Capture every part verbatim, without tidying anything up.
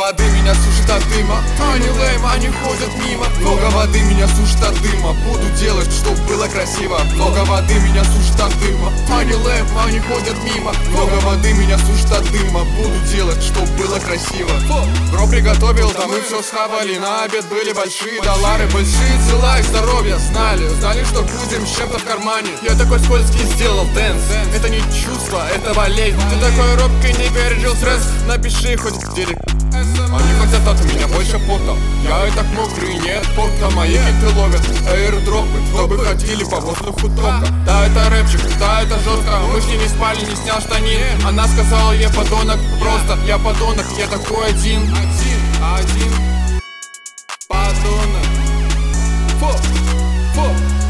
воды меня сушит от дыма. Они лейм, они ходят мимо. Много воды меня сушит от дыма. Буду делать, чтоб было красиво. Много воды меня сушит от дыма. Они лейм, они ходят мимо. Много воды меня сушит от дыма. Буду делать, чтоб было красиво. Бро приготовил, да мы все схавали. На обед были большие доллары, большие дела и здоровья. Знали, знали, что будем с чем-то в кармане. Я такой скользкий сделал дэнс. Это не чувство, это болезнь. Ты такой робкий, не пережил стресс. Напиши хоть в директ. Они хотят от меня больше пота. Я и так мокрый, нет порта. Мои хиты ловят эйрдропы, чтобы ходили по воздуху тока. Да, это рэпчик, да, это жестко. Мы с ней не спали, не снял штанин. Она сказала, я подонок, просто я подонок. Я такой один, один, один подонок. Фу, фу.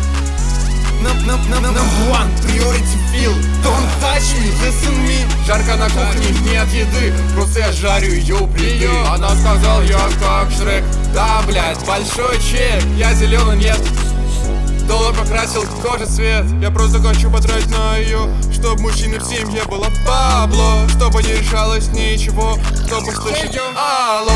Number one, priority feel. Don't touch me, listen me. Жарко на кухне, нет еды. Просто я жарю ее у плиты. Она сказала, я как Шрек. Да, блядь, большой чек. Я зеленый, нет. Доллар покрасил кожи цвет. Я просто хочу потратить на ее, чтоб мужчины в семье было бабло. Чтобы не решалось ничего, чтобы слышать алло.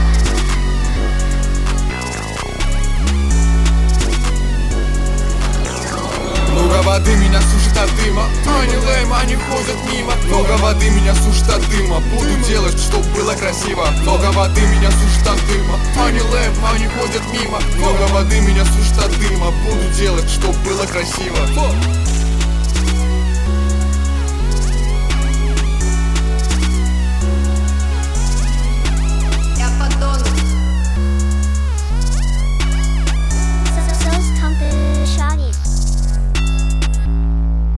Много воды меня сушит от дыма. Они лейм, они ходят мимо. Много воды меня сушит от дыма. Буду делать, чтоб было красиво. Много воды меня сушит от дыма. Они лейм, они ходят мимо. Много воды меня сушит от дыма. Буду делать, чтоб было красиво.